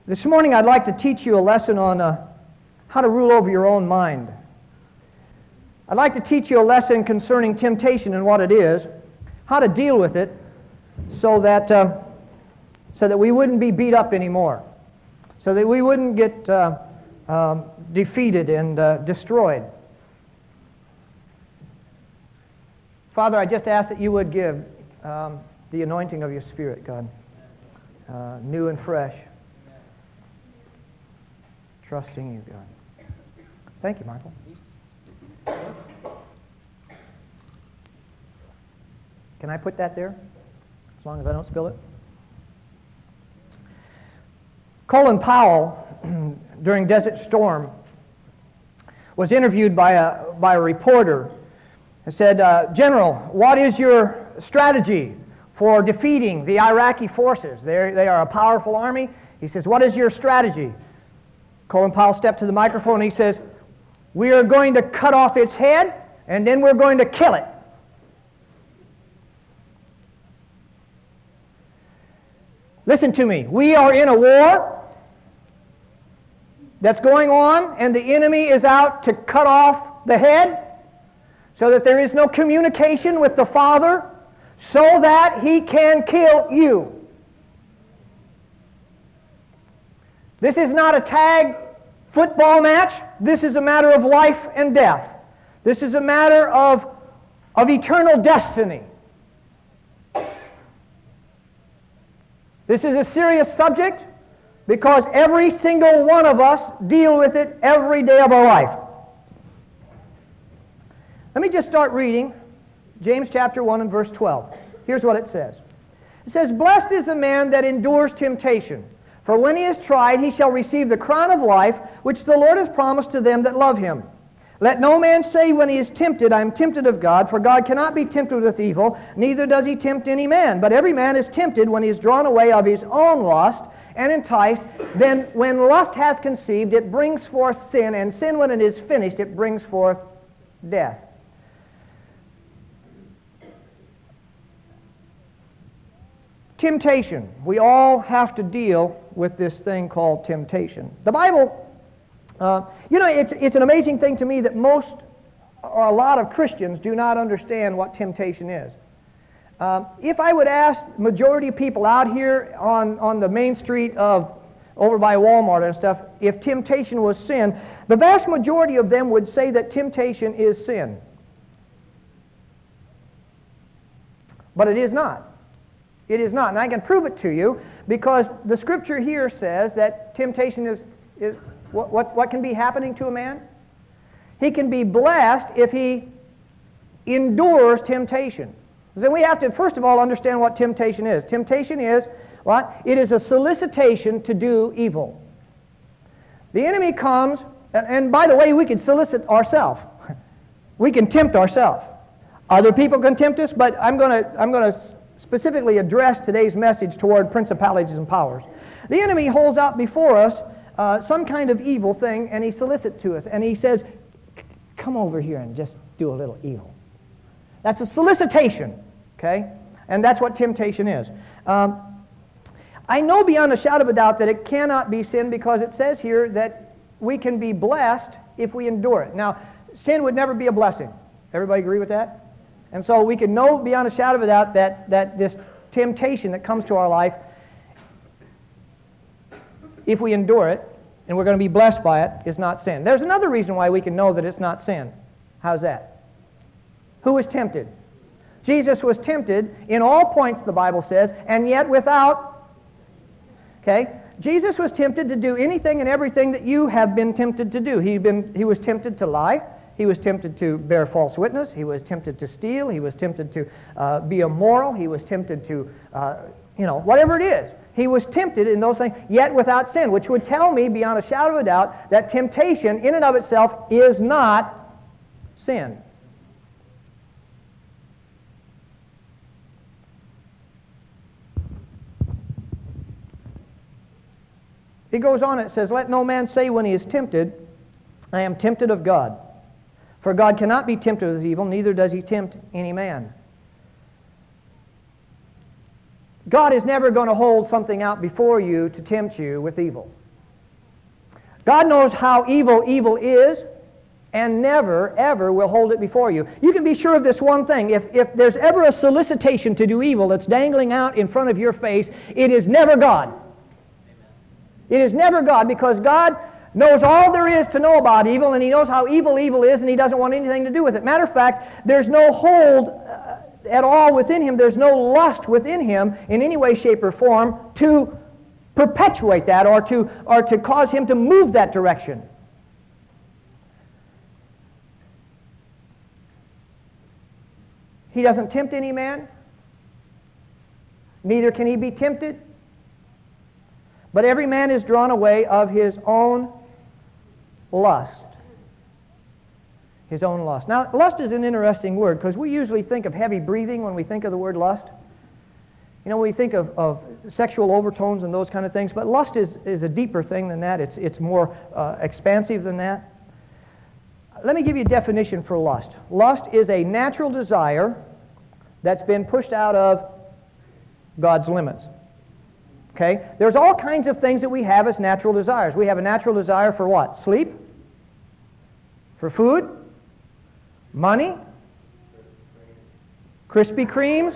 This morning I'd like to teach you a lesson on how to rule over your own mind. I'd like to teach you a lesson concerning temptation and what it is, how to deal with it, so that we wouldn't be beat up anymore, so that we wouldn't get defeated and destroyed. Father, I just ask that you would give the anointing of your Spirit, God, new and fresh. Trusting you, God. Thank you, Michael. Can I put that there? As long as I don't spill it. Colin Powell, during Desert Storm, was interviewed by a reporter and said, General, what is your strategy for defeating the Iraqi forces? They are a powerful army. He says, what is your strategy? Colin Powell stepped to the microphone and he says, we are going to cut off its head and then we're going to kill it. Listen to me. We are in a war that's going on, and the enemy is out to cut off the head so that there is no communication with the Father, so that he can kill you. This is not a tag football match. This is a matter of life and death. This is a matter of eternal destiny. This is a serious subject because every single one of us deal with it every day of our life. Let me just start reading James chapter 1 and verse 12. Here's what it says. It says, blessed is the man that endures temptation, for when he is tried, he shall receive the crown of life, which the Lord has promised to them that love him. Let no man say when he is tempted, I am tempted of God, for God cannot be tempted with evil, neither does he tempt any man. But every man is tempted when he is drawn away of his own lust and enticed. Then when lust hath conceived, it brings forth sin, and sin, when it is finished, it brings forth death. Temptation. We all have to deal with this thing called temptation. The Bible, it's an amazing thing to me that most or a lot of Christians do not understand what temptation is. If I would ask the majority of people out here on the main street over by Walmart and stuff, if temptation was sin, the vast majority of them would say that temptation is sin. But it is not. It is not. And I can prove it to you because the Scripture here says that temptation is what can be happening to a man? He can be blessed if he endures temptation. So we have to, first of all, understand what temptation is. Temptation is what? It is a solicitation to do evil. The enemy comes, and by the way, we can solicit ourselves. We can tempt ourselves. Other people can tempt us, but I'm going to specifically address today's message toward principalities and powers. The enemy holds out before us some kind of evil thing, and he solicits to us, and he says, come over here and just do a little evil. That's a solicitation, okay? And that's what temptation is. I know beyond a shadow of a doubt that it cannot be sin because it says here that we can be blessed if we endure it. Now, sin would never be a blessing. Everybody agree with that? And so we can know beyond a shadow of a doubt that this temptation that comes to our life, if we endure it, and we're going to be blessed by it, is not sin. There's another reason why we can know that it's not sin. How's that? Who was tempted? Jesus was tempted in all points, the Bible says, and yet without. Okay? Jesus was tempted to do anything and everything that you have been tempted to do. He was tempted to lie. He was tempted to bear false witness. He was tempted to steal. He was tempted to be immoral. He was tempted to, whatever it is. He was tempted in those things, yet without sin, which would tell me beyond a shadow of a doubt that temptation in and of itself is not sin. He goes on, it says, let no man say when he is tempted, I am tempted of God. For God cannot be tempted with evil, neither does he tempt any man. God is never going to hold something out before you to tempt you with evil. God knows how evil is, and never, ever will hold it before you. You can be sure of this one thing. If there's ever a solicitation to do evil that's dangling out in front of your face, it is never God. It is never God, because God knows all there is to know about evil, and He knows how evil is, and He doesn't want anything to do with it. Matter of fact, there's no hold at all within Him. There's no lust within Him in any way, shape, or form to perpetuate that or to cause Him to move that direction. He doesn't tempt any man, neither can he be tempted. But every man is drawn away of his own lust. His own lust. Now, lust is an interesting word, because we usually think of heavy breathing when we think of the word lust. You know, we think of sexual overtones and those kind of things, but lust is a deeper thing than that. It's more expansive than that. Let me give you a definition for lust. Lust is a natural desire that's been pushed out of God's limits. Okay? There's all kinds of things that we have as natural desires. We have a natural desire for what? Sleep? For food? Money? Krispy Kremes?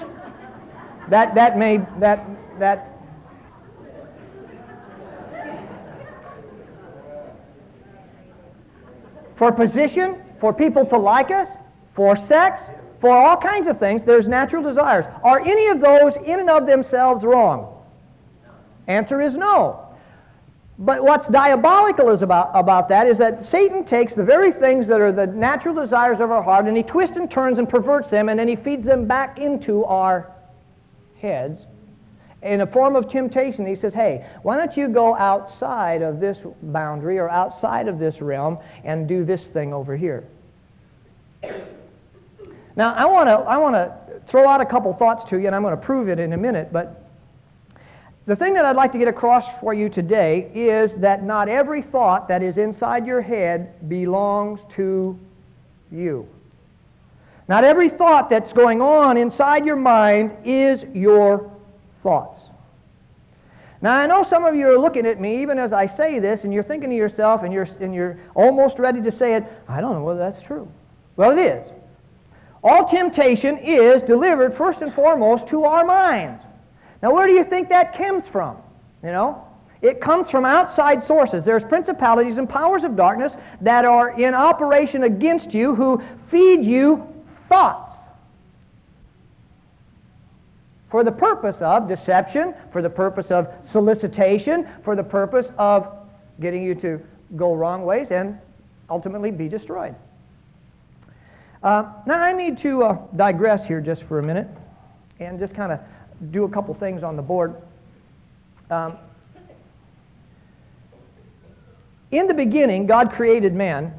For position, for people to like us, for sex, for all kinds of things, there's natural desires. Are any of those in and of themselves wrong? Answer is no. But what's diabolical about that is that Satan takes the very things that are the natural desires of our heart, and he twists and turns and perverts them, and then he feeds them back into our heads in a form of temptation. He says, hey, why don't you go outside of this boundary or outside of this realm and do this thing over here? Now, I want to throw out a couple thoughts to you, and I'm going to prove it in a minute, but the thing that I'd like to get across for you today is that not every thought that is inside your head belongs to you. Not every thought that's going on inside your mind is your thoughts. Now, I know some of you are looking at me even as I say this, and you're thinking to yourself, and you're almost ready to say it, I don't know whether that's true. Well, it is. All temptation is delivered first and foremost to our minds. Now, where do you think that comes from? You know, it comes from outside sources. There's principalities and powers of darkness that are in operation against you, who feed you thoughts for the purpose of deception, for the purpose of solicitation, for the purpose of getting you to go wrong ways and ultimately be destroyed. Now, I need to digress here just for a minute and just kind of do a couple things on the board. In the beginning, God created man.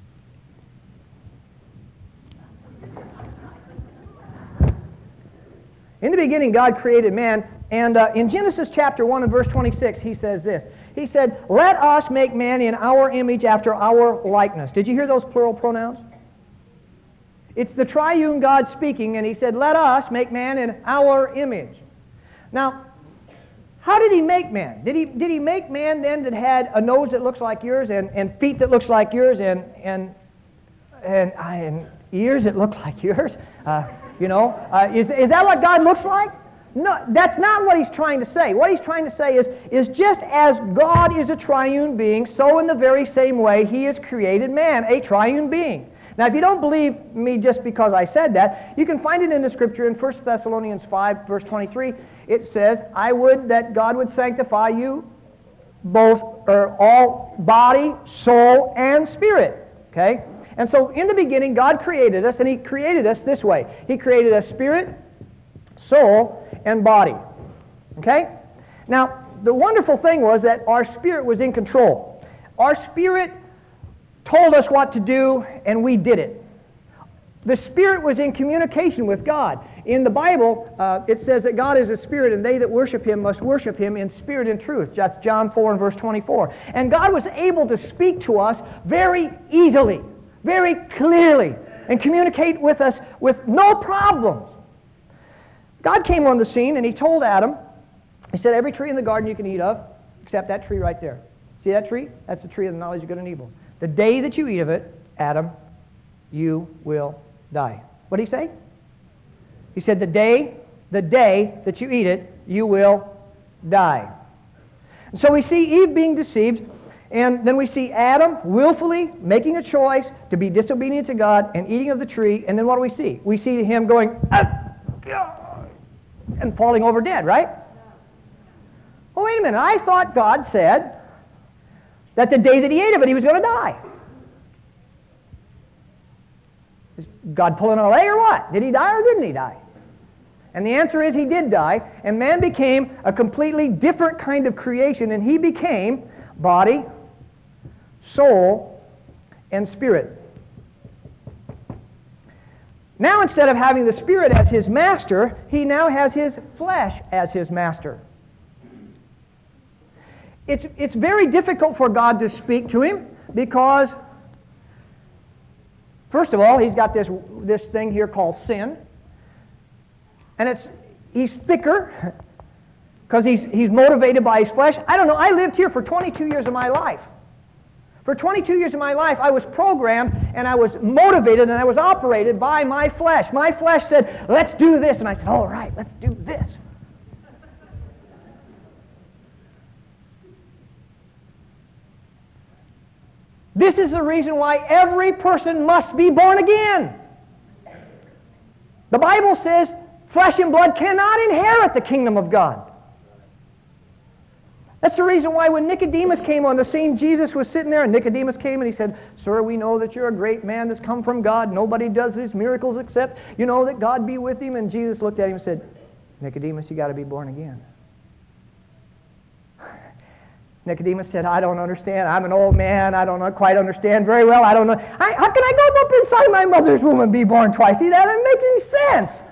In the beginning, God created man, and in Genesis chapter 1 and verse 26, He says this. He said, let us make man in our image after our likeness. Did you hear those plural pronouns? It's the triune God speaking, and He said, let us make man in our image. Now, how did He make man? Did he make man then that had a nose that looks like yours, and feet that looks like yours, and ears that look like yours? Is that what God looks like? No, that's not what He's trying to say. What He's trying to say is just as God is a triune being, so in the very same way He has created man, a triune being. Now, if you don't believe me just because I said that, you can find it in the Scripture in 1 Thessalonians 5, verse 23. It says, I would that God would sanctify you both, or all body, soul, and spirit. Okay? And so, in the beginning, God created us, and He created us this way. He created us spirit, soul, and body. Okay? Now, the wonderful thing was that our spirit was in control. Our spirit told us what to do, and we did it. The Spirit was in communication with God. In the Bible, it says that God is a Spirit, and they that worship Him must worship Him in spirit and truth. That's John 4 and verse 24. And God was able to speak to us very easily, very clearly, and communicate with us with no problems. God came on the scene and He told Adam, He said, every tree in the garden you can eat of, except that tree right there. See that tree? That's the tree of the knowledge of good and evil. The day that you eat of it, Adam, you will die. What did He say? He said, the day that you eat it, you will die. And so we see Eve being deceived, and then we see Adam willfully making a choice to be disobedient to God and eating of the tree, and then what do we see? We see him going, and falling over dead, right? Oh, wait a minute. I thought God said that the day that he ate of it, he was going to die. Is God pulling a leg or what? Did he die or didn't he die? And the answer is he did die, and man became a completely different kind of creation, and he became body, soul, and spirit. Now instead of having the spirit as his master, he now has his flesh as his master. It's very difficult for God to speak to him because, first of all, he's got this thing here called sin. And he's thicker because he's motivated by his flesh. I don't know, I lived here for 22 years of my life. For 22 years of my life, I was programmed and I was motivated and I was operated by my flesh. My flesh said, let's do this. And I said, all right, let's do this. This is the reason why every person must be born again. The Bible says flesh and blood cannot inherit the kingdom of God. That's the reason why when Nicodemus came on the scene, Jesus was sitting there, and Nicodemus came and he said, Sir, we know that you're a great man that's come from God. Nobody does these miracles except you know that God be with him. And Jesus looked at him and said, Nicodemus, you got to be born again. Nicodemus said, I don't understand. I'm an old man. I don't quite understand very well. I don't know. How can I go up inside my mother's womb and be born twice? See, that doesn't make any sense.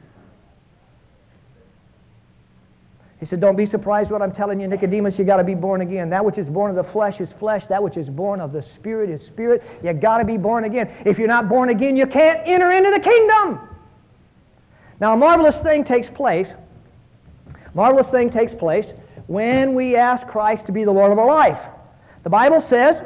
He said, don't be surprised what I'm telling you, Nicodemus. You got to be born again. That which is born of the flesh is flesh. That which is born of the Spirit is spirit. You got to be born again. If you're not born again, you can't enter into the kingdom. Now, a marvelous thing takes place. Marvelous thing takes place when we ask Christ to be the Lord of our life. The Bible says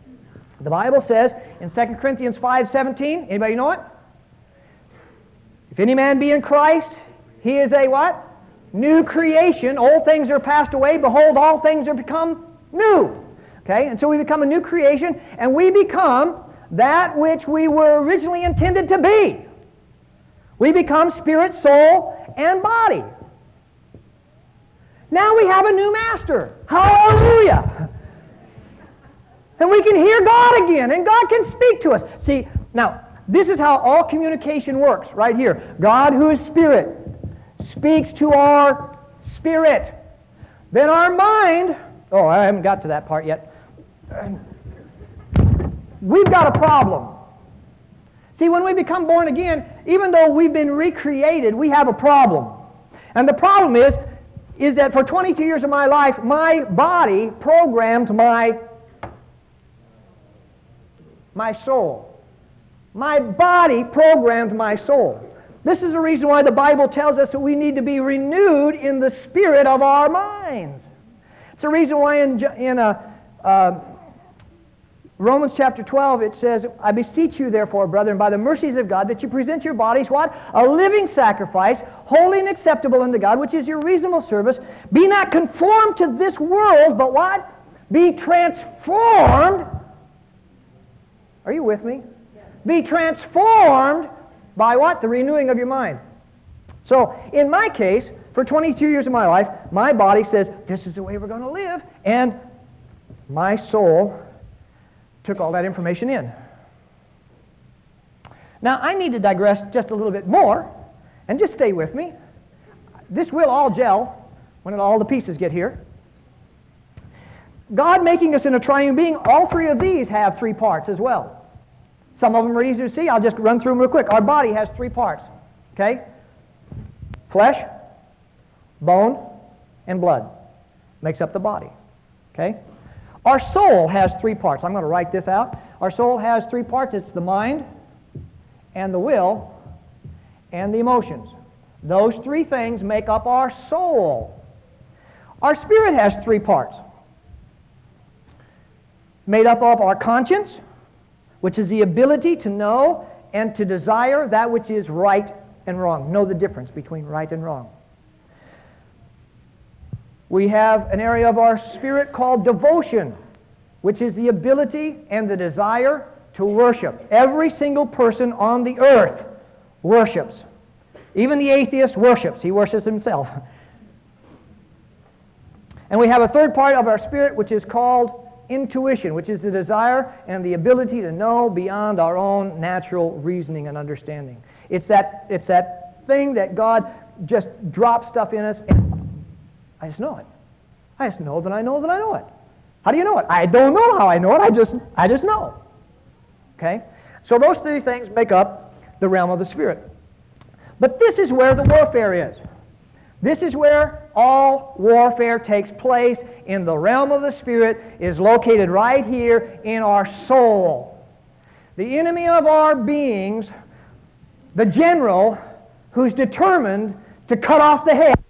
in 2 Corinthians 5:17, anybody know it? If any man be in Christ, he is a what? New creation. Old things are passed away. Behold, all things are become new. Okay? And so we become a new creation, and we become that which we were originally intended to be. We become spirit, soul, and body. Now we have a new master. Hallelujah! And we can hear God again, and God can speak to us. See, now, this is how all communication works, right here. God, who is spirit, speaks to our spirit. Then our mind, oh, I haven't got to that part yet. We've got a problem. See, when we become born again, even though we've been recreated, we have a problem. And the problem is that for 22 years of my life, my body programmed my soul. My body programmed my soul. This is the reason why the Bible tells us that we need to be renewed in the spirit of our minds. It's the reason why in Romans chapter 12 it says, I beseech you therefore, brethren, by the mercies of God, that you present your bodies, what? A living sacrifice, holy and acceptable unto God, which is your reasonable service. Be not conformed to this world, but what? Be transformed. Are you with me? Yes. Be transformed by what? The renewing of your mind. So, in my case, for 22 years of my life, my body says, this is the way we're going to live, and my soul took all that information in. Now, I need to digress just a little bit more, and just stay with me. This will all gel when all the pieces get here. God making us in a triune being, all three of these have three parts as well. Some of them are easier to see. I'll just run through them real quick. Our body has three parts. Okay? Flesh, bone, and blood makes up the body. Okay? Our soul has three parts. I'm going to write this out. Our soul has three parts. It's the mind, and the will, and the emotions. Those three things make up our soul. Our spirit has three parts. Made up of our conscience, which is the ability to know and to desire that which is right and wrong. Know the difference between right and wrong. We have an area of our spirit called devotion, which is the ability and the desire to worship. Every single person on the earth worships. Even the atheist worships. He worships himself. And we have a third part of our spirit which is called intuition, which is the desire and the ability to know beyond our own natural reasoning and understanding. It's that thing that God just drops stuff in us, and I just know it. I just know that I know that I know it. How do you know it? I don't know how I know it. I just know. Okay? So those three things make up the realm of the spirit. But this is where the warfare is. This is where all warfare takes place. In the realm of the spirit is located right here in our soul. The enemy of our beings, the general who's determined to cut off the head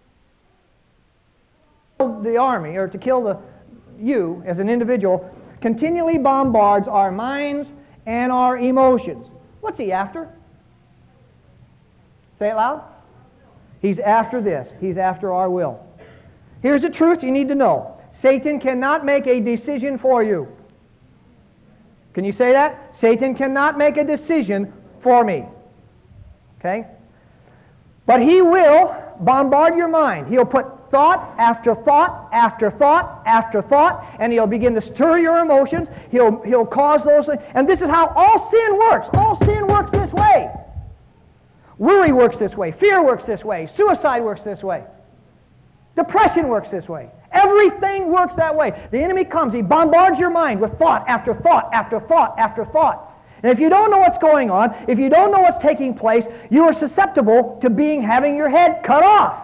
of the army, or to kill you as an individual, continually bombards our minds and our emotions. What's he after? Say it loud. He's after this. He's after our will. Here's the truth you need to know. Satan cannot make a decision for you. Can you say that? Satan cannot make a decision for me. Okay? But he will bombard your mind. He'll put thought after thought after thought after thought, and he'll begin to stir your emotions. He'll cause those things. And this is how all sin works. All sin works this way. Worry works this way. Fear works this way. Suicide works this way. Depression works this way. Everything works that way. The enemy comes. He bombards your mind with thought after thought after thought after thought. And if you don't know what's going on, if you don't know what's taking place, you are susceptible to having your head cut off.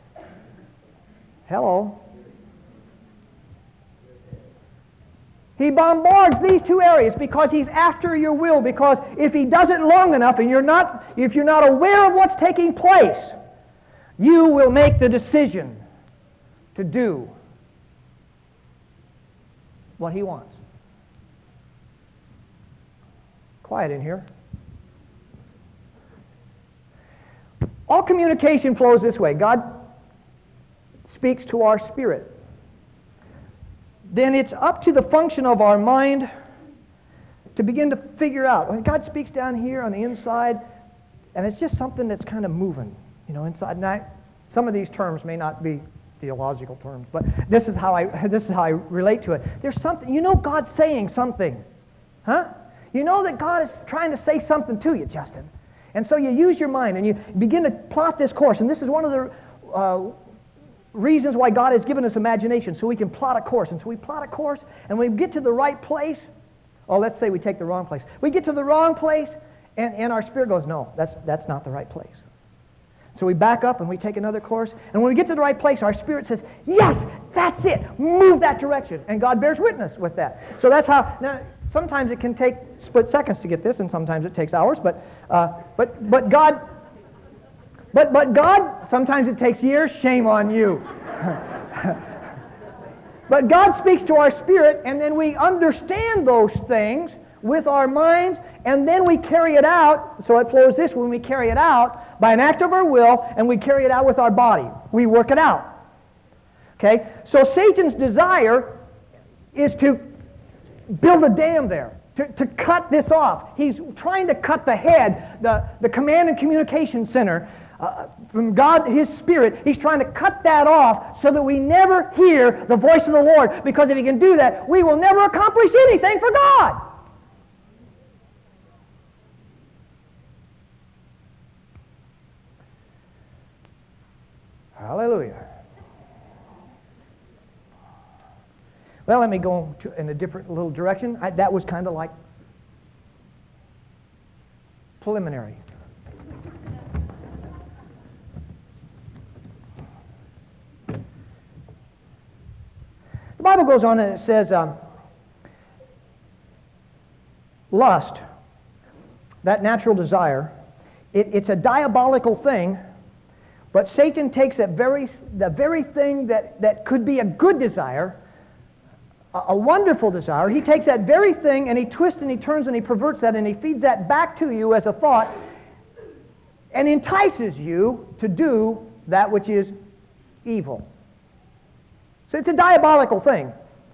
Hello. He bombards these two areas because he's after your will. Because if he does it long enough and if you're not aware of what's taking place, you will make the decision to do what he wants. Quiet in here. All communication flows this way. God speaks to our spirit. Then it's up to the function of our mind to begin to figure out. When God speaks down here on the inside, and it's just something that's kind of moving, inside. Now, some of these terms may not be theological terms, but this is how I relate to it. There's something, God's saying something, huh? You know that God is trying to say something to you, Justin. And so you use your mind and you begin to plot this course. And this is one of the reasons why God has given us imagination, so we can plot a course. And so we plot a course, and when we get to the right place, let's say we take the wrong place. We get to the wrong place, and our spirit goes, no, that's not the right place. So we back up and we take another course, and when we get to the right place, our spirit says, yes, that's it, move that direction. And God bears witness with that. So that's how, now, sometimes it can take split seconds to get this, and sometimes it takes hours, but God, sometimes it takes years, shame on you. But God speaks to our spirit, and then we understand those things with our minds, and then we carry it out. So it flows this when we carry it out by an act of our will, and we carry it out with our body. We work it out. Okay? So Satan's desire is to build a dam there, to cut this off. He's trying to cut the head, the command and communication center, from God, His Spirit. He's trying to cut that off so that we never hear the voice of the Lord, because if He can do that, we will never accomplish anything for God. Hallelujah. Well, let me go in a different little direction. That was kind of like preliminary. The Bible goes on and it says, lust, that natural desire, it's a diabolical thing But Satan takes the very thing that could be a good desire, a wonderful desire. He takes that very thing and he twists and he turns and he perverts that and he feeds that back to you as a thought and entices you to do that which is evil. So it's a diabolical thing.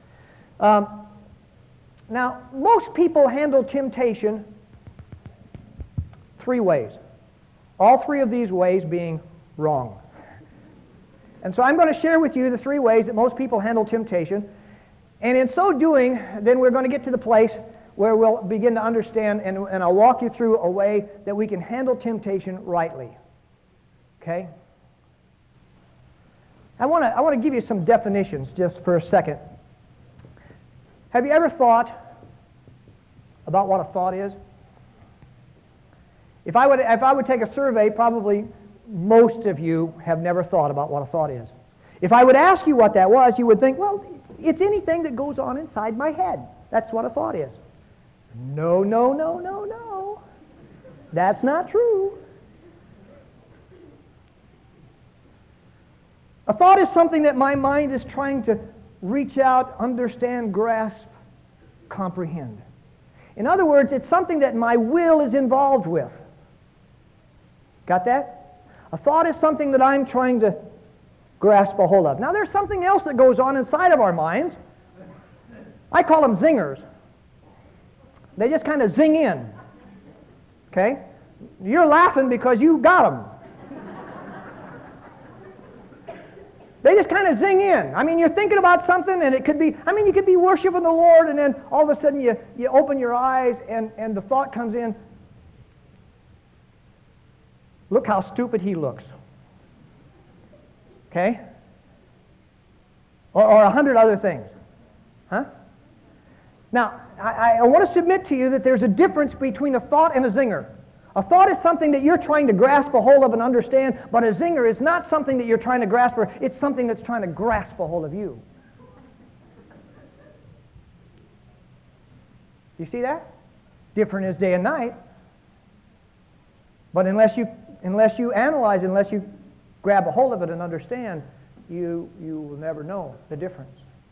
Now, most people handle temptation three ways. All three of these ways being wrong. And so I'm going to share with you the three ways that most people handle temptation. And in so doing, then we're going to get to the place where we'll begin to understand, and I'll walk you through a way that we can handle temptation rightly. Okay? I want to give you some definitions just for a second. Have you ever thought about what a thought is? If I would take a survey, probably most of you have never thought about what a thought is. If I would ask you what that was, you would think, well, it's anything that goes on inside my head. That's what a thought is. No, no, no, no, no. That's not true. A thought is something that my mind is trying to reach out, understand, grasp, comprehend. In other words, it's something that my will is involved with. Got that? A thought is something that I'm trying to grasp a hold of. Now, there's something else that goes on inside of our minds. I call them zingers. They just kind of zing in. Okay? You're laughing because you got them. They just kind of zing in. I mean, you're thinking about something, and it could be, you could be worshiping the Lord, and then all of a sudden you open your eyes, and the thought comes in, look how stupid he looks. Okay? Or 100 other things. Huh? Now, I want to submit to you that there's a difference between a thought and a zinger. A thought is something that you're trying to grasp a hold of and understand, but a zinger is not something that you're trying to grasp, it's something that's trying to grasp a hold of you. You see that? Different is day and night. But unless you analyze, unless you grab a hold of it and understand, you will never know the difference.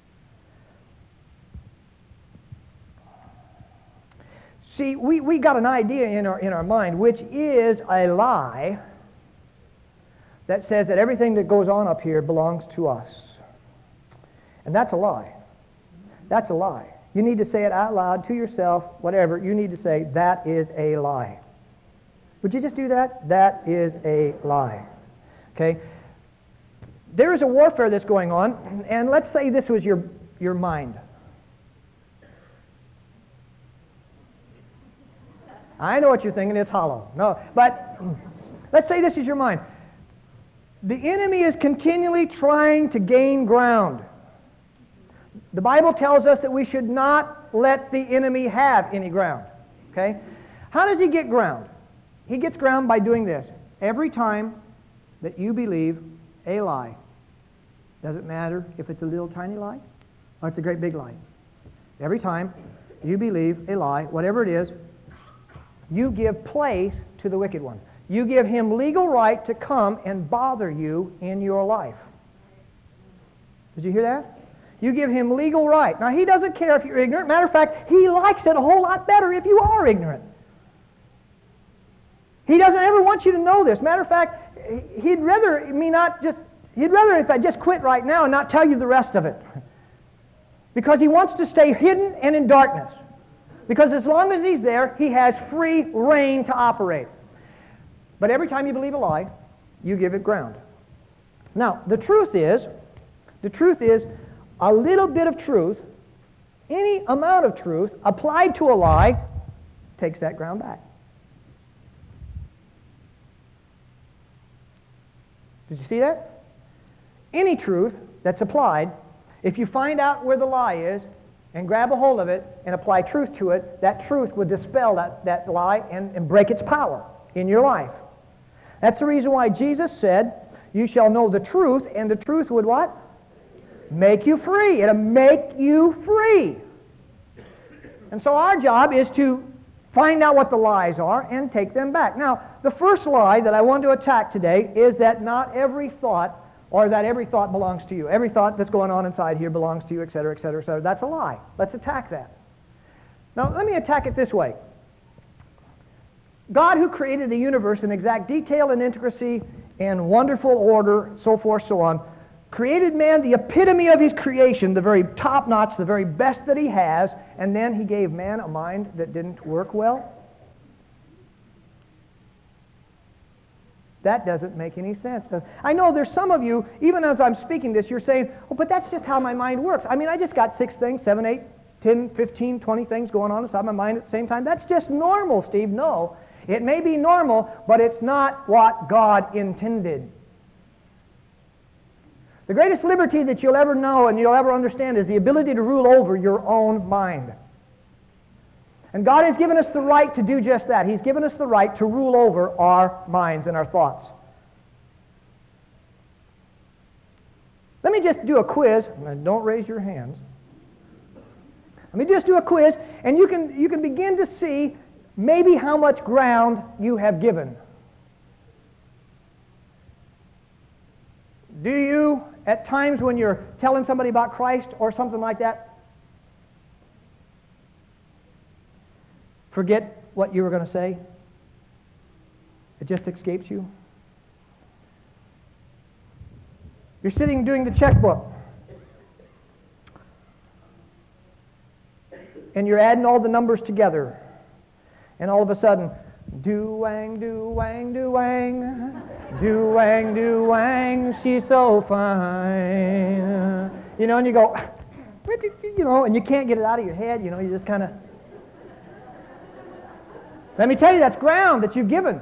See, we got an idea in our mind, which is a lie that says that everything that goes on up here belongs to us. And that's a lie. That's a lie. You need to say it out loud to yourself, whatever. You need to say, that is a lie. Would you just do that? That is a lie. Okay? There is a warfare that's going on, and let's say this was your mind. I know what you're thinking, it's hollow. No, but let's say this is your mind. The enemy is continually trying to gain ground. The Bible tells us that we should not let the enemy have any ground. Okay? How does he get ground? He gets ground by doing this. Every time that you believe a lie, doesn't matter if it's a little tiny lie or it's a great big lie. Every time you believe a lie, whatever it is, you give place to the wicked one. You give him legal right to come and bother you in your life. Did you hear that? You give him legal right. Now, he doesn't care if you're ignorant. Matter of fact, he likes it a whole lot better if you are ignorant. He doesn't ever want you to know this. Matter of fact, he'd rather if I just quit right now and not tell you the rest of it. Because he wants to stay hidden and in darkness. Because as long as he's there, he has free reign to operate. But every time you believe a lie, you give it ground. Now, the truth is, a little bit of truth, any amount of truth, applied to a lie, takes that ground back. Did you see that? Any truth that's applied, if you find out where the lie is, and grab a hold of it and apply truth to it, that truth would dispel that lie and break its power in your life. That's the reason why Jesus said, you shall know the truth, and the truth would what? Make you free. It'll make you free. And so our job is to find out what the lies are and take them back. Now, the first lie that I want to attack today is that not every thought, or that every thought belongs to you. Every thought that's going on inside here belongs to you, etc., etc., etc. That's a lie. Let's attack that. Now, let me attack it this way. God, who created the universe in exact detail and intricacy and wonderful order, so forth, so on, created man, the epitome of his creation, the very top notch, the very best that he has, and then he gave man a mind that didn't work well? That doesn't make any sense. I know there's some of you, even as I'm speaking this, you're saying, oh, but that's just how my mind works. I mean, I just got 6 things, 7, 8, 10, 15, 20 things going on inside my mind at the same time. That's just normal, Steve. No. It may be normal, but it's not what God intended. The greatest liberty that you'll ever know and you'll ever understand is the ability to rule over your own mind. And God has given us the right to do just that. He's given us the right to rule over our minds and our thoughts. Let me just do a quiz. Don't raise your hands. Let me just do a quiz, and you can begin to see maybe how much ground you have given. Do you, at times when you're telling somebody about Christ or something like that, forget what you were going to say? It just escapes you? You're sitting doing the checkbook, and you're adding all the numbers together, and all of a sudden, do-wang, do-wang, do-wang, do-wang, do-wang, she's so fine. You know, and you go, you know, and you can't get it out of your head, you know, you just kind of... Let me tell you, that's ground that you've given.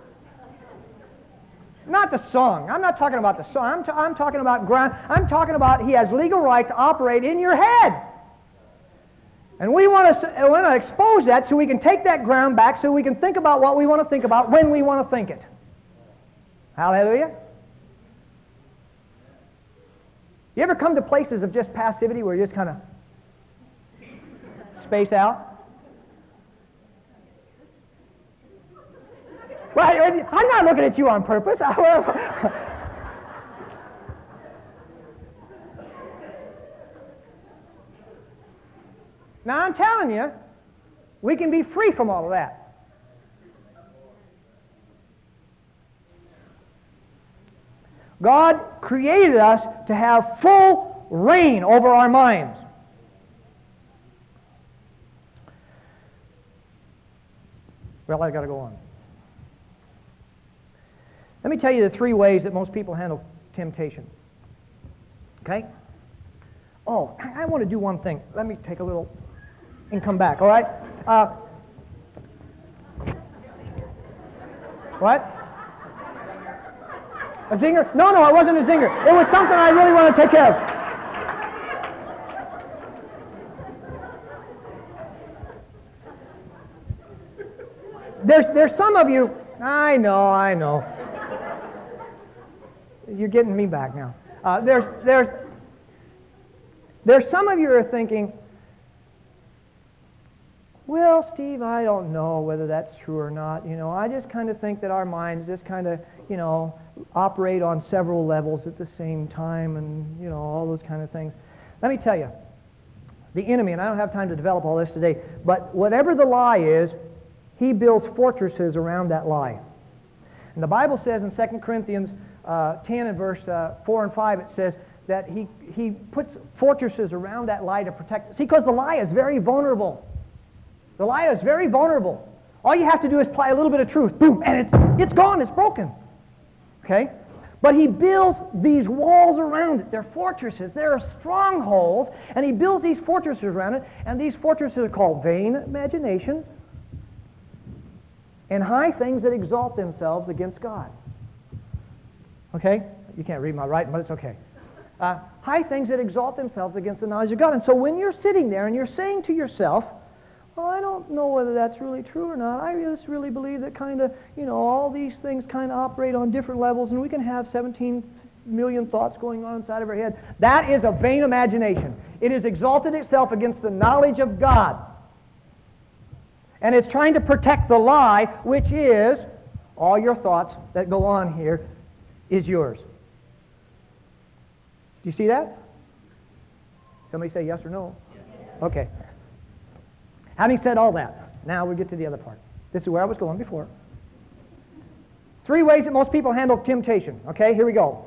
Not the song. I'm not talking about the song. I'm talking about ground. I'm talking about he has legal right to operate in your head. And we want to expose that so we can take that ground back so we can think about what we want to think about when we want to think it. Hallelujah. You ever come to places of just passivity where you just kind of space out? Well, I'm not looking at you on purpose. Now, I'm telling you, we can be free from all of that. God created us to have full reign over our minds. Well, I've got to go on. Let me tell you the 3 ways that most people handle temptation. Okay? Oh, I want to do one thing. Let me take a little and come back, all right? What? A zinger? No, it wasn't a zinger. It was something I really want to take care of. There's some of you, I know. You're getting me back now. There's some of you who are thinking, well, Steve, I don't know whether that's true or not. You know, I just kind of think that our minds just kind of, you know, operate on several levels at the same time and, you know, all those kind of things. Let me tell you, the enemy, and I don't have time to develop all this today, but whatever the lie is, he builds fortresses around that lie. And the Bible says in 2 Corinthians 10 and verse 4 and 5, it says that he puts fortresses around that lie to protect. See, because the lie is very vulnerable. The lie is very vulnerable. All you have to do is apply a little bit of truth, boom, and it's gone, it's broken. Okay? But he builds these walls around it. They're fortresses. They're strongholds, and he builds these fortresses around it, and these fortresses are called vain imaginations and high things that exalt themselves against God. Okay? You can't read my writing, but it's okay. High things that exalt themselves against the knowledge of God. And so when you're sitting there and you're saying to yourself, well, I don't know whether that's really true or not. I just really believe that kind of, you know, all these things kind of operate on different levels, and we can have 17 million thoughts going on inside of our head. That is a vain imagination. It has exalted itself against the knowledge of God. And it's trying to protect the lie, which is, All your thoughts that go on here is yours. Do you see that? Somebody say yes or no? Yes. Okay. Having said all that, now we get to the other part. This is where I was going before. 3 ways that most people handle temptation. Okay, here we go.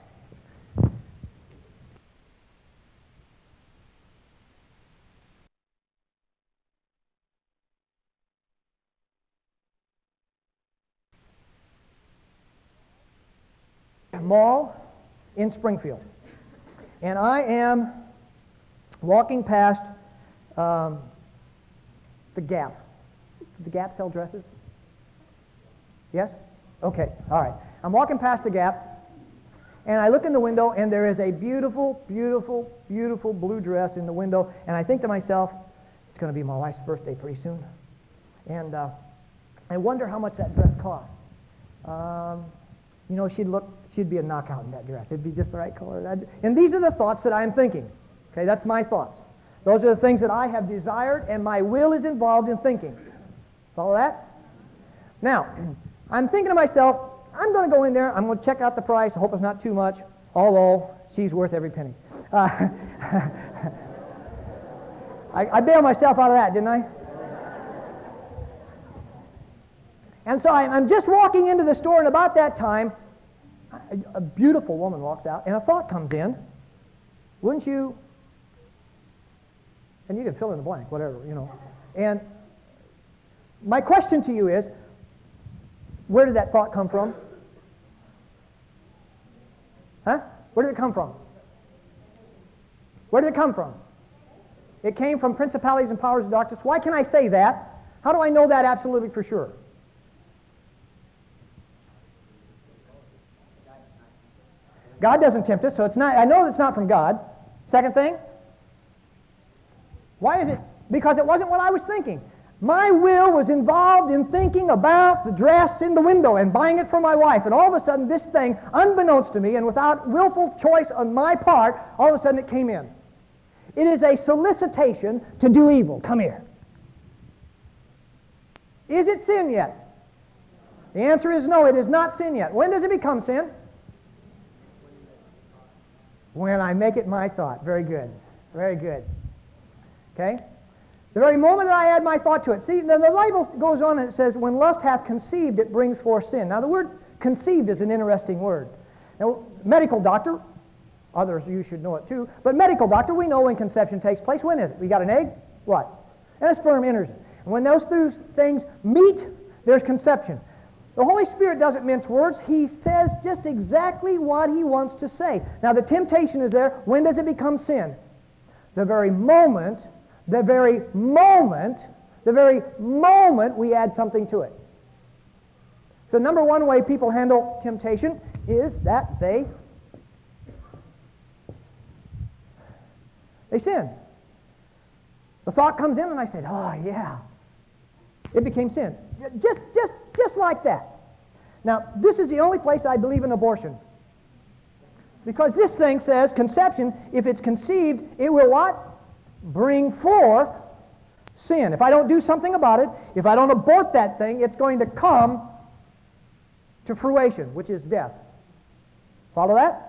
Mall in Springfield. And I am walking past the Gap. Did the Gap sell dresses? Yes? Okay, all right. I'm walking past the Gap, and I look in the window, and there is a beautiful, beautiful, beautiful blue dress in the window, and I think to myself, it's going to be my wife's birthday pretty soon. And I wonder how much that dress costs. You know, she'd be a knockout in that dress. It'd be just the right color. And these are the thoughts that I'm thinking. Okay, that's my thoughts. Those are the things that I have desired, and my will is involved in thinking. Follow that? Now, I'm thinking to myself, I'm going to go in there, I'm going to check out the price, I hope it's not too much, although she's worth every penny. I bailed myself out of that, didn't I? And so I'm just walking into the store, and about that time, a beautiful woman walks out, and a thought comes in. Wouldn't you? And you can fill in the blank, whatever, you know. And my question to you is, where did that thought come from? Huh? Where did it come from? Where did it come from? It came from principalities and powers of darkness. Why can I say that? How do I know that absolutely for sure? God doesn't tempt us, so it's not. I know it's not from God. Second thing, why is it? Because it wasn't what I was thinking. My will was involved in thinking about the dress in the window and buying it for my wife, and all of a sudden this thing, unbeknownst to me and without willful choice on my part, all of a sudden it came in. It is a solicitation to do evil. Come here. Is it sin yet? The answer is no, it is not sin yet. When does it become sin? When I make it my thought. Very good. Very good. Okay? The very moment that I add my thought to it. See, the Bible goes on and it says, when lust hath conceived, it brings forth sin. Now, the word conceived is an interesting word. Now, medical doctor, others you should know it too, but medical doctor, we know when conception takes place. When is it? We got an egg? What? And a sperm enters it. And when those two things meet, there's conception. The Holy Spirit doesn't mince words. He says just exactly what He wants to say. Now, the temptation is there. When does it become sin? The very moment we add something to it. So, number one way people handle temptation is that they sin. The thought comes in and I said, oh yeah, it became sin. Just like that. Now, this is the only place I believe in abortion. Because this thing says, conception, if it's conceived, it will what? Bring forth sin. If I don't do something about it, if I don't abort that thing, it's going to come to fruition, which is death. Follow that?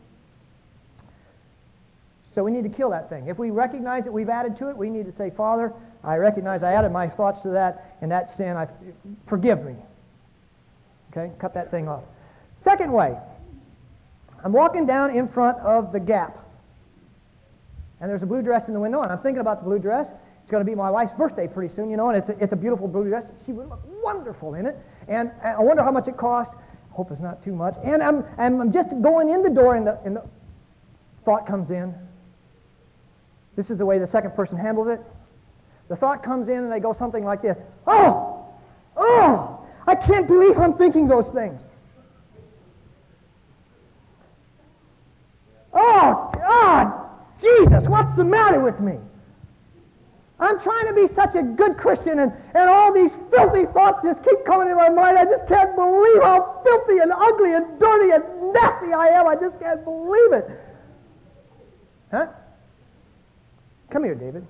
So we need to kill that thing. If we recognize that we've added to it, we need to say, Father, I recognize I added my thoughts to that, and that sin, forgive me. Okay, cut that thing off. Second way, I'm walking down in front of the Gap, and there's a blue dress in the window, and I'm thinking about the blue dress. It's going to be my wife's birthday pretty soon, you know, and it's a beautiful blue dress. She would look wonderful in it, and I wonder how much it costs. I hope it's not too much. And I'm just going in the door, and the thought comes in. This is the way the second person handles it. The thought comes in, and they go something like this. Oh! I can't believe I'm thinking those things. Oh, God! Jesus, what's the matter with me? I'm trying to be such a good Christian, and all these filthy thoughts just keep coming in my mind. I just can't believe how filthy and ugly and dirty and nasty I am. I just can't believe it. Huh? Come here, David.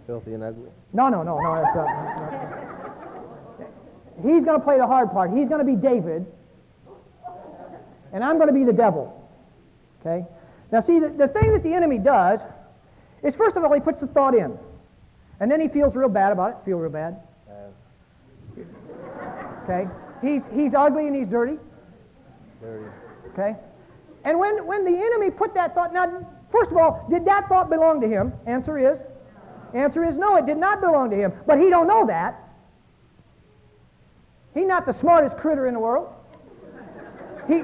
Filthy and ugly. No. That's he's going to play the hard part. He's going to be David, and I'm going to be the devil. Okay? Now see, the thing that the enemy does is, first of all, he puts the thought in. And then he feels real bad about it. Feel real bad? Okay? He's ugly and he's dirty. Dirty. Okay? And when the enemy put that thought... Now, first of all, did that thought belong to him? Answer is no, it did not belong to him. But he don't know that. He's not the smartest critter in the world. He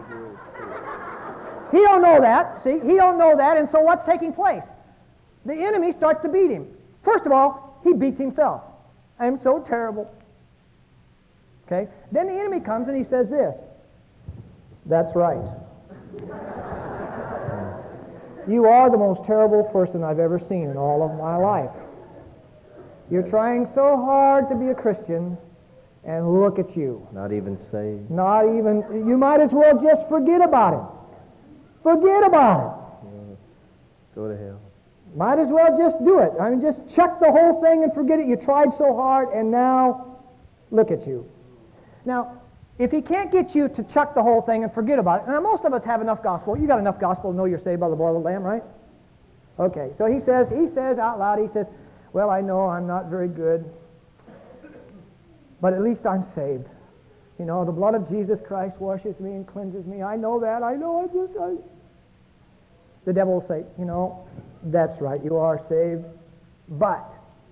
don't know that. See? He don't know that. And so what's taking place? The enemy starts to beat him. First of all, he beats himself. I am so terrible. Okay? Then the enemy comes and he says this. That's right. You are the most terrible person I've ever seen in all of my life. You're trying so hard to be a Christian, and look at you. Not even saved. Not even, you might as well just forget about it. Forget about it. Yeah. Go to hell. Might as well just do it. I mean, just chuck the whole thing and forget it. You tried so hard, and now, look at you. Now, if he can't get you to chuck the whole thing and forget about it, now most of us have enough gospel. You got enough gospel to know you're saved by the blood of the Lamb, right? Okay, so he says out loud, he says, well, I know I'm not very good, but at least I'm saved. You know, the blood of Jesus Christ washes me and cleanses me. I know that. The devil will say, you know, that's right, you are saved, but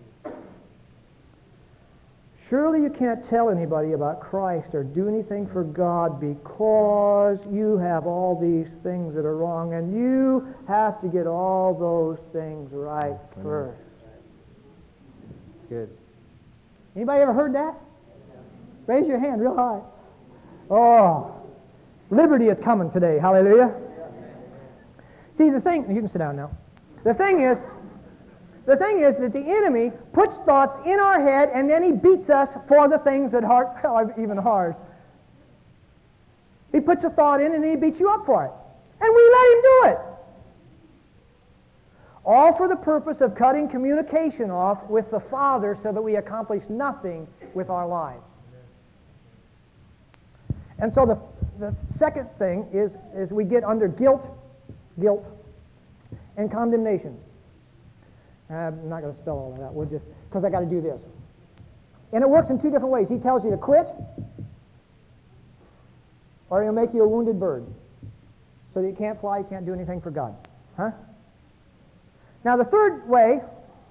surely you can't tell anybody about Christ or do anything for God because you have all these things that are wrong, and you have to get all those things right first. Good. Anybody ever heard that? Raise your hand real high. Oh, liberty is coming today. Hallelujah. See, the thing, you can sit down now. The thing is that the enemy puts thoughts in our head, and then he beats us for the things that are even ours. He puts a thought in, and then he beats you up for it. And we let him do it. All for the purpose of cutting communication off with the Father so that we accomplish nothing with our lives. And so the second thing is we get under guilt, and condemnation. I'm not going to spell all of that. We'll just, because I got to do this. And it works in two different ways. He tells you to quit, or he'll make you a wounded bird, so that you can't fly, you can't do anything for God. Huh? Now the third way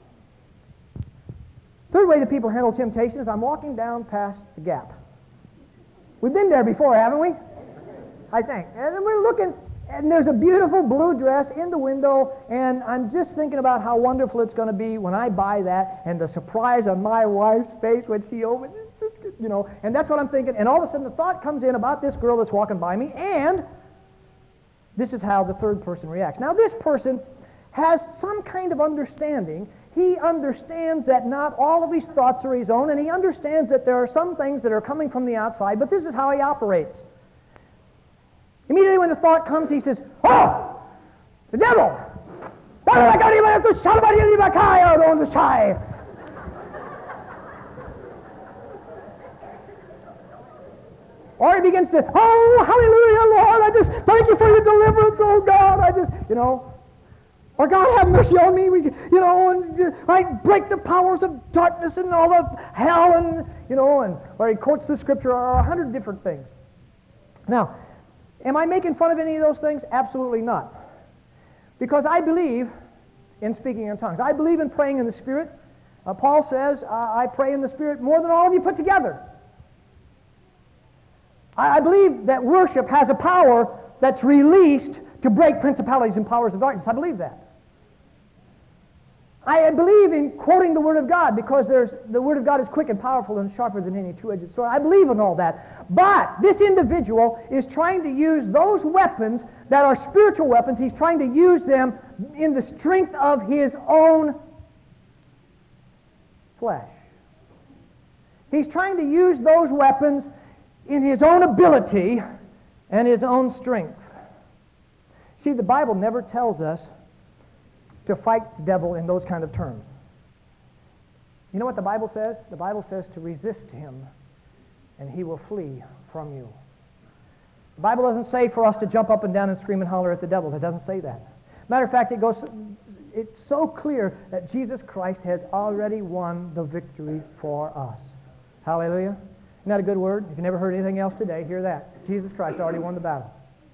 that people handle temptation is I'm walking down past the gap. We've been there before, haven't we? I think. And we're looking, and there's a beautiful blue dress in the window, and I'm just thinking about how wonderful it's going to be when I buy that, and the surprise on my wife's face when she opens it, you know, and that's what I'm thinking. And all of a sudden the thought comes in about this girl that's walking by me, and this is how the third person reacts. Now this person has some kind of understanding. He understands that not all of his thoughts are his own, and he understands that there are some things that are coming from the outside, but this is how he operates. Immediately when the thought comes, he says, oh, the devil! Or he begins to, oh, hallelujah, Lord, I just thank you for your deliverance, oh God, I just, you know. Or God have mercy on me, you know, and I break the powers of darkness and all of hell, and, you know, and or he quotes the scripture, or 100 different things. Now, am I making fun of any of those things? Absolutely not. Because I believe in speaking in tongues. I believe in praying in the Spirit. Paul says, I pray in the Spirit more than all of you put together. I believe that worship has a power that's released to break principalities and powers of darkness. I believe that. I believe in quoting the Word of God because the Word of God is quick and powerful and sharper than any two-edged sword. I believe in all that. But this individual is trying to use those weapons that are spiritual weapons. He's trying to use them in the strength of his own flesh. He's trying to use those weapons in his own ability and his own strength. See, the Bible never tells us to fight the devil in those kind of terms. You know what the Bible says? The Bible says to resist him, and he will flee from you. The Bible doesn't say for us to jump up and down and scream and holler at the devil. It doesn't say that. Matter of fact, it's so clear that Jesus Christ has already won the victory for us. Hallelujah. Isn't that a good word? If you never heard anything else today, hear that. Jesus Christ already won the battle.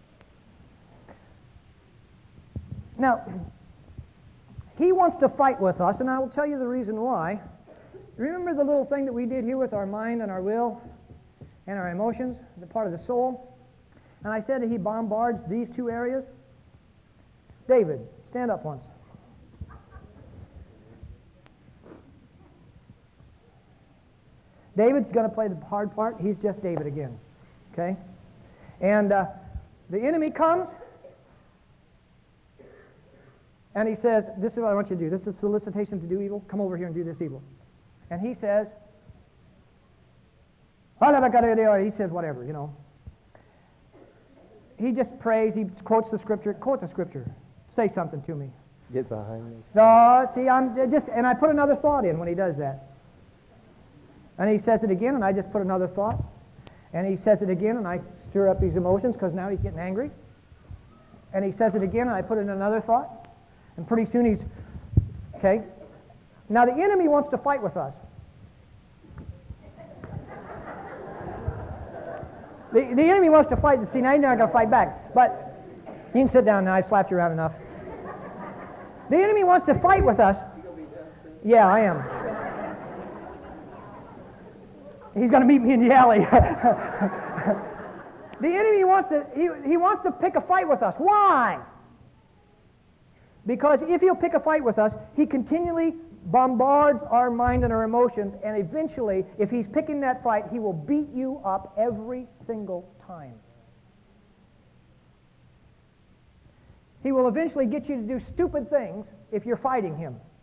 Now, he wants to fight with us, and I will tell you the reason why. Remember the little thing that we did here with our mind and our will and our emotions, the part of the soul? And I said that he bombards these two areas. David, stand up once. David's going to play the hard part. He's just David again. Okay? And the enemy comes, and he says, this is what I want you to do. This is solicitation to do evil. Come over here and do this evil. And he says, he says whatever, you know. He just prays. He quotes the Scripture. Quote the Scripture. Say something to me. Get behind me. No, see, and I put another thought in when he does that. And he says it again, and I just put another thought. And he says it again, and I stir up these emotions because now he's getting angry. And he says it again, and I put in another thought. And pretty soon he's, okay. Now the enemy wants to fight with us. The enemy wants to fight. See, now you're not going to fight back. But you can sit down now. I've slapped you around enough. The enemy wants to fight with us. Yeah, I am. He's going to meet me in the alley. The enemy wants to, he wants to pick a fight with us. Why? Because if he'll pick a fight with us, he continually bombards our mind and our emotions, and eventually, if he's picking that fight, he will beat you up every single time. He will eventually get you to do stupid things if you're fighting him.